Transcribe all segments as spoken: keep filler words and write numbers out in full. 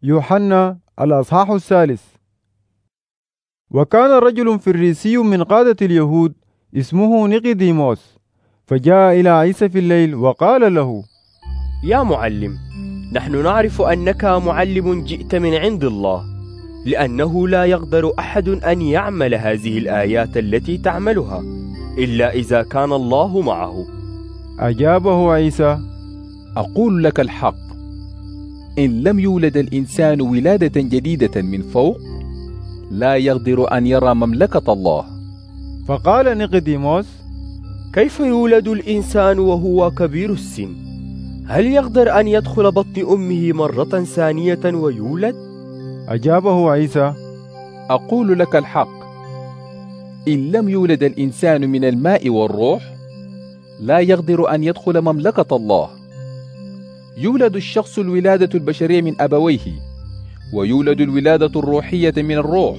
يوحنا الأصحاح الثالث. وكان رجل فريسي من قادة اليهود اسمه نيقوديموس، فجاء إلى عيسى في الليل وقال له: يا معلم، نحن نعرف أنك معلم جئت من عند الله، لأنه لا يقدر أحد أن يعمل هذه الآيات التي تعملها إلا إذا كان الله معه. أجابه عيسى: أقول لك الحق، إن لم يولد الإنسان ولادة جديدة من فوق لا يقدر أن يرى مملكة الله. فقال نيقوديموس: كيف يولد الإنسان وهو كبير السن؟ هل يقدر أن يدخل بطن أمه مرة ثانية ويولد؟ أجابه عيسى: أقول لك الحق، إن لم يولد الإنسان من الماء والروح لا يقدر أن يدخل مملكة الله. يولد الشخص الولادة البشرية من أبويه، ويولد الولادة الروحية من الروح.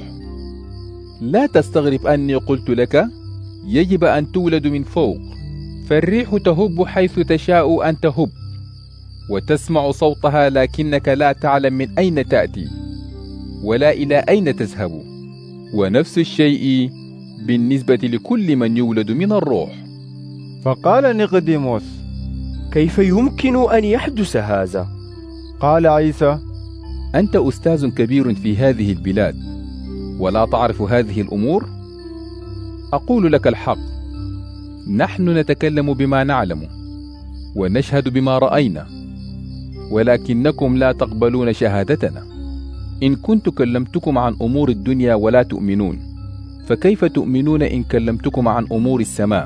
لا تستغرب أني قلت لك يجب أن تولد من فوق، فالريح تهب حيث تشاء أن تهب، وتسمع صوتها لكنك لا تعلم من أين تأتي ولا إلى أين تذهب. ونفس الشيء بالنسبة لكل من يولد من الروح. فقال نيقوديموس: كيف يمكن أن يحدث هذا؟ قال عيسى: أنت أستاذ كبير في هذه البلاد ولا تعرف هذه الأمور؟ أقول لك الحق، نحن نتكلم بما نعلم ونشهد بما رأينا، ولكنكم لا تقبلون شهادتنا. إن كنت كلمتكم عن أمور الدنيا ولا تؤمنون، فكيف تؤمنون إن كلمتكم عن أمور السماء؟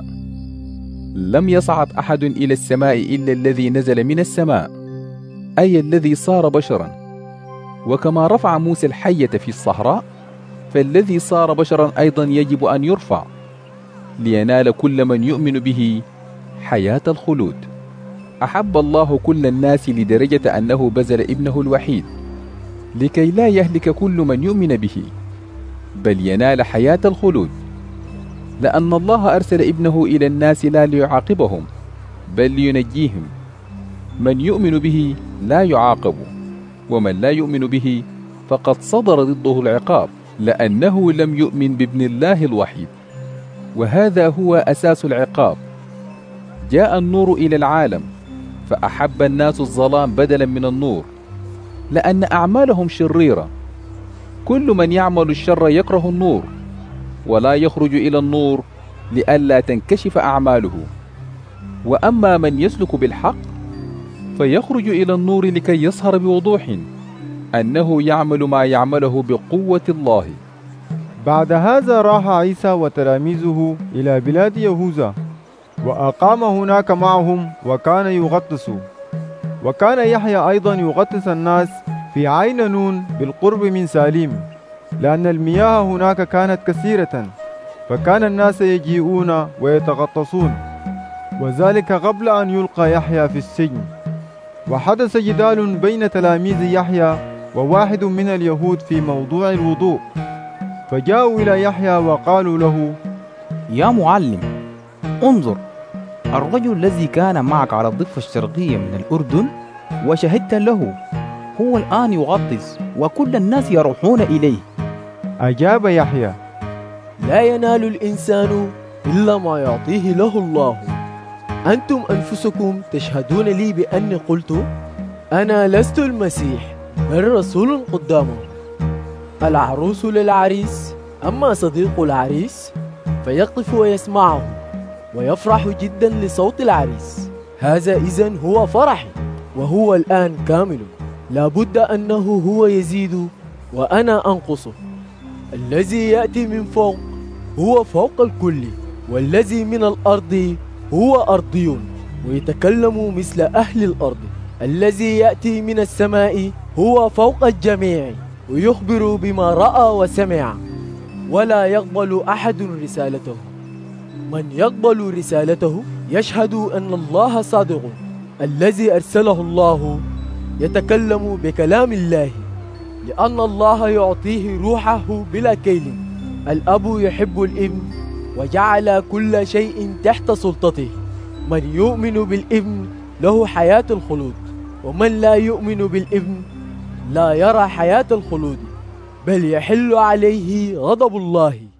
لم يصعد أحد إلى السماء إلا الذي نزل من السماء، أي الذي صار بشرا. وكما رفع موسى الحية في الصحراء، فالذي صار بشرا أيضا يجب أن يرفع، لينال كل من يؤمن به حياة الخلود. أحب الله كل الناس لدرجة أنه بذل ابنه الوحيد، لكي لا يهلك كل من يؤمن به، بل ينال حياة الخلود. لأن الله أرسل ابنه إلى الناس لا ليعاقبهم، بل لينجيهم. من يؤمن به لا يعاقب، ومن لا يؤمن به فقد صدر ضده العقاب، لأنه لم يؤمن بابن الله الوحيد. وهذا هو أساس العقاب. جاء النور إلى العالم، فأحب الناس الظلام بدلا من النور، لأن أعمالهم شريرة. كل من يعمل الشر يكره النور، ولا يخرج إلى النور لئلا تنكشف أعماله. وأما من يسلك بالحق فيخرج إلى النور لكي يظهر بوضوح أنه يعمل ما يعمله بقوة الله. بعد هذا راح عيسى وتلاميذه إلى بلاد يهوذا، وأقام هناك معهم وكان يغطس. وكان يحيى أيضا يغطس الناس في عين نون بالقرب من ساليم، لأن المياه هناك كانت كثيرة، فكان الناس يجيئون ويتغطسون. وذلك قبل أن يلقى يحيى في السجن. وحدث جدال بين تلاميذ يحيى وواحد من اليهود في موضوع الوضوء، فجاءوا إلى يحيى وقالوا له: يا معلم، انظر، الرجل الذي كان معك على الضفة الشرقية من الأردن وشهدت له هو الآن يغطس وكل الناس يروحون إليه. أجاب يحيى: لا ينال الإنسان إلا ما يعطيه له الله. أنتم أنفسكم تشهدون لي بأني قلت: أنا لست المسيح بل رسول قدامه. العروس للعريس، أما صديق العريس فيقف ويسمعه ويفرح جدا لصوت العريس. هذا إذن هو فرحي، وهو الآن كامل. لا بد أنه هو يزيد وأنا أنقص. الذي يأتي من فوق هو فوق الكل، والذي من الأرض هو أرضي ويتكلم مثل أهل الأرض. الذي يأتي من السماء هو فوق الجميع ويخبر بما رأى وسمع، ولا يقبل أحد رسالته. من يقبل رسالته يشهد أن الله صادق. الذي أرسله الله يتكلم بكلام الله، لأن الله يعطيه روحه بلا كيل. الأب يحب الابن وجعل كل شيء تحت سلطته. من يؤمن بالابن له حياة الخلود، ومن لا يؤمن بالابن لا يرى حياة الخلود، بل يحل عليه غضب الله.